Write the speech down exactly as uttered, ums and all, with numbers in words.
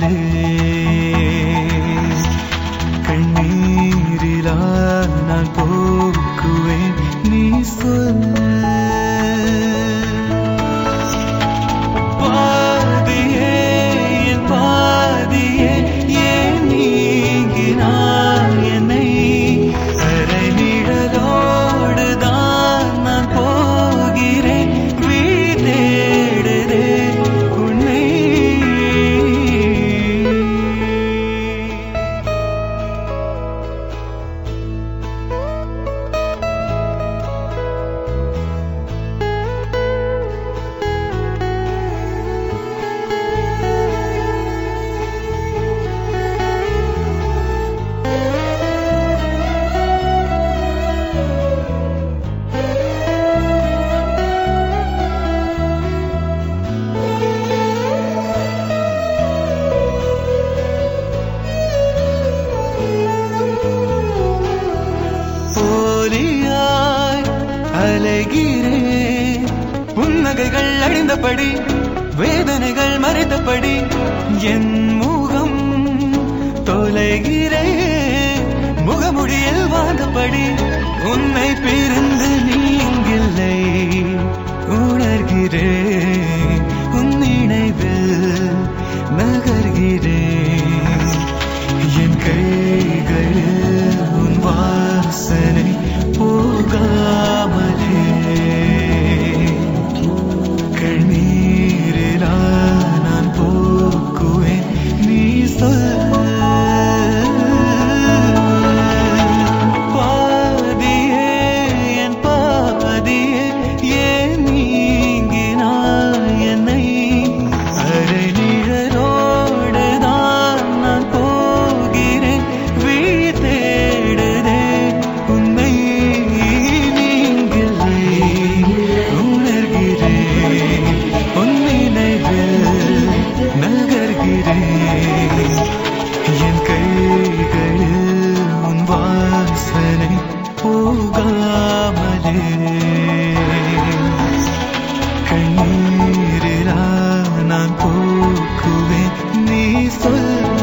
கண்ணீரிலா நான் போக்குவேன் நீ சொல் பாதியே என் பாதியே ஏன் நீங்கினாய் என்னை அரை நிழலோடுதான் நான் போகிறேன் வீடேடுதே உன்னை அலைகிறேன் புன்னகைகள் அழிந்தபடி வேதனைகள் மறைத்தபடி என் முகம் தொலைகிறேன் முகமுடியில் வாழ்ந்தபடி உன்னை பிரிந்து நீங்கில்லை உணர்கிறேன் உன் நினைவில் நகர்கிறேன் என் கைகளில் உன் வாசனை போகாமலே கண்ணீரிலா நான் போக்குவேன் நீ சொல் பாதியே என் பாதியே ஏன் நீங்கினாய் என்னை அரை நிழலோடுதான் நான் போகிறேன் வீழ் தேடுதே உன்னை நீங்கில்லை உணர்கிறேன் உன் நினைவில் நகர்கிறேன் என் கைகளில் உன் வாசனை போகாமலே கண்ணீரிலா நான் போக்குவேன் நீ சொல்